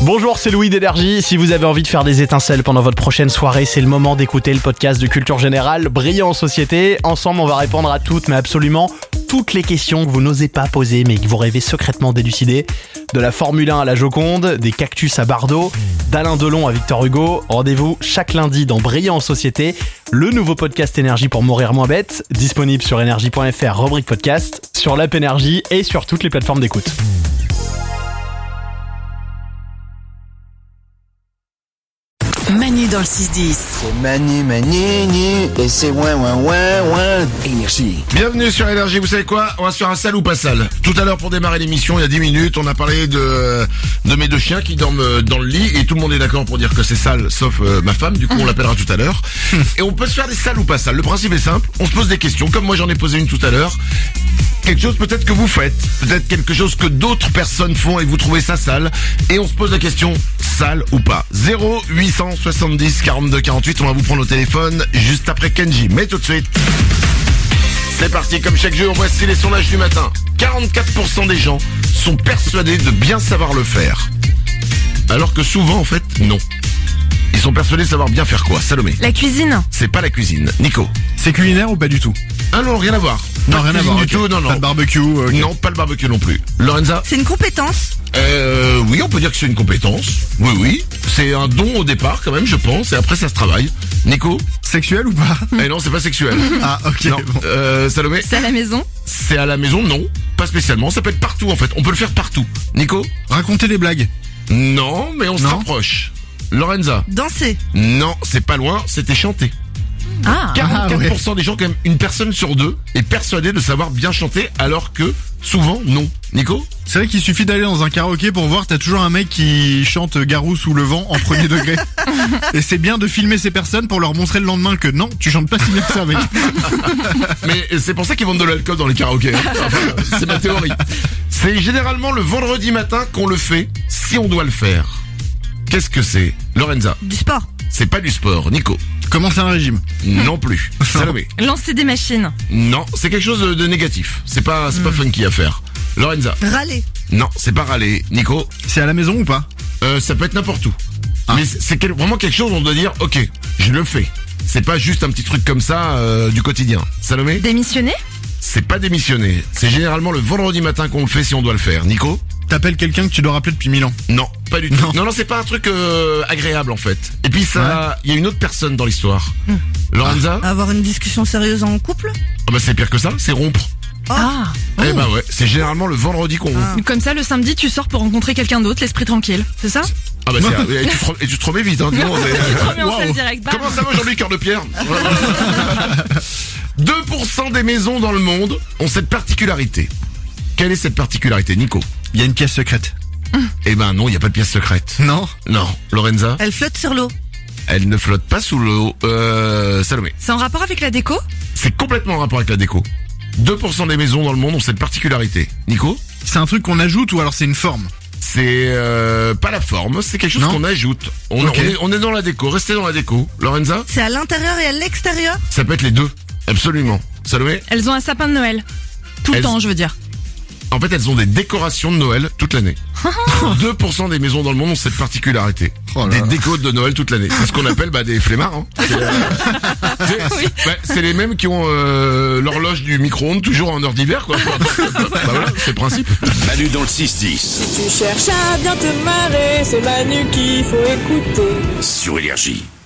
Bonjour, c'est Louis d'Énergie. Si vous avez envie de faire des étincelles pendant votre prochaine soirée, c'est le moment d'écouter le podcast de Culture Générale, Brillant en Société. Ensemble, on va répondre à toutes, mais absolument toutes les questions que vous n'osez pas poser, mais que vous rêvez secrètement d'élucider. De la Formule 1 à la Joconde, des cactus à Bardot, d'Alain Delon à Victor Hugo. Rendez-vous chaque lundi dans Brillant en Société, le nouveau podcast Énergie pour mourir moins bête, disponible sur énergie.fr, rubrique podcast, sur l'app Énergie et sur toutes les plateformes d'écoute. Manu dans le 6-10. C'est Manu, et c'est ouin. Énergie. Bienvenue sur Énergie, vous savez quoi? On va se faire un sale ou pas sale. Tout à l'heure pour démarrer l'émission, il y a 10 minutes, on a parlé de mes deux chiens qui dorment dans le lit et tout le monde est d'accord pour dire que c'est sale, sauf ma femme, du coup on l'appellera tout à l'heure. Et on peut se faire des sales ou pas sales. Le principe est simple, on se pose des questions, comme moi j'en ai posé une tout à l'heure. Quelque chose peut-être que vous faites, peut-être quelque chose que d'autres personnes font et vous trouvez ça sale. Et on se pose la question, sale ou pas? 0870 42 48, on va vous prendre au téléphone juste après Kenji. Mais tout de suite, c'est parti, comme chaque jour, voici les sondages du matin. 44% des gens sont persuadés de bien savoir le faire. Alors que souvent, en fait, non. Ils sont persuadés de savoir bien faire quoi? Salomé? La cuisine. C'est pas la cuisine. Nico? C'est culinaire ou pas du tout? Ah non, rien à voir. Non, Pas de rien à cuisine voir. du Ok. tout, non. Pas de barbecue. Ok. Non, pas le barbecue non plus. Lorenza? C'est une compétence. Oui, on peut dire que c'est une compétence. Oui. C'est un don au départ, quand même, je pense. Et après, ça se travaille. Nico? Sexuel ou pas? Eh non, c'est pas sexuel. Ah, ok. Non. Bon. Salomé? C'est à la maison. C'est à la maison? Non. Pas spécialement. Ça peut être partout, en fait. On peut le faire partout. Nico? Raconter des blagues. Non, mais on se Non. rapproche. Lorenza? Danser. Non, c'est pas loin. C'était chanter. Ah. 44% des gens, quand même, une personne sur deux, est persuadée de savoir bien chanter, alors que, souvent, non. Nico? C'est vrai qu'il suffit d'aller dans un karaoké pour voir, t'as toujours un mec qui chante Garou sous le vent en premier degré. Et c'est bien de filmer ces personnes pour leur montrer le lendemain que non, tu chantes pas si bien que ça, mec. Mais c'est pour ça qu'ils vendent de l'alcool dans les karaokés. Hein. Enfin, c'est ma théorie. C'est généralement le vendredi matin qu'on le fait, si on doit le faire. Qu'est-ce que c'est? Lorenza? Du sport. C'est pas du sport. Nico? Commencer un régime. Non plus. Salomé? Lancer des machines. Non, c'est quelque chose de négatif. C'est pas funky à faire. Lorenza? Râler. Non, c'est pas râler. Nico? C'est à la maison ou pas? Ça peut être n'importe où. Ah. Mais c'est vraiment quelque chose où on doit dire, ok, je le fais. C'est pas juste un petit truc comme ça du quotidien. Salomé? Démissionner. C'est pas démissionner. C'est généralement le vendredi matin qu'on le fait si on doit le faire. Nico? T'appelles quelqu'un que tu dois rappeler depuis 1000 ans. Non, pas du tout. Non, c'est pas un truc agréable en fait. Et puis ça, il y a une autre personne dans l'histoire. Lorenza? Avoir une discussion sérieuse en couple. Ah bah c'est pire que ça, c'est rompre. Ah. Eh bah ouais, c'est généralement le vendredi qu'on rompt. Comme ça, le samedi, tu sors pour rencontrer quelqu'un d'autre, l'esprit tranquille. C'est ça? Ah bah et tu te remets vite. Hein, dis donc, Mais on Waouh. fait le direct. Bam. Comment ça va aujourd'hui, cœur de pierre? 2% des maisons dans le monde ont cette particularité. Quelle est cette particularité, Nico? Il y a une pièce secrète. Eh ben non, il y a pas de pièce secrète. Non? Non. Lorenza? Elle flotte sur l'eau. Elle ne flotte pas sous l'eau. Salomé? C'est en rapport avec la déco? C'est complètement en rapport avec la déco. 2% des maisons dans le monde ont cette particularité. Nico? C'est un truc qu'on ajoute ou alors c'est une forme? C'est pas la forme, c'est quelque chose Non. qu'on ajoute. Ok. On est dans la déco, restez dans la déco. Lorenza? C'est à l'intérieur et à l'extérieur. Ça peut être les deux. Absolument. Salomé? Elles ont un sapin de Noël. Tout le Elles- temps, je veux dire. En fait, elles ont des décorations de Noël toute l'année. 2% des maisons dans le monde ont cette particularité. Oh là Des là. décos de Noël toute l'année. C'est ce qu'on appelle des flemmards. Hein. C'est les mêmes qui ont l'horloge du micro-ondes toujours en heure d'hiver, quoi. Bah voilà, c'est le principe. Manu dans le 6-10. Tu cherches à bien te marrer, c'est Manu qu'il faut écouter. Sur Énergie.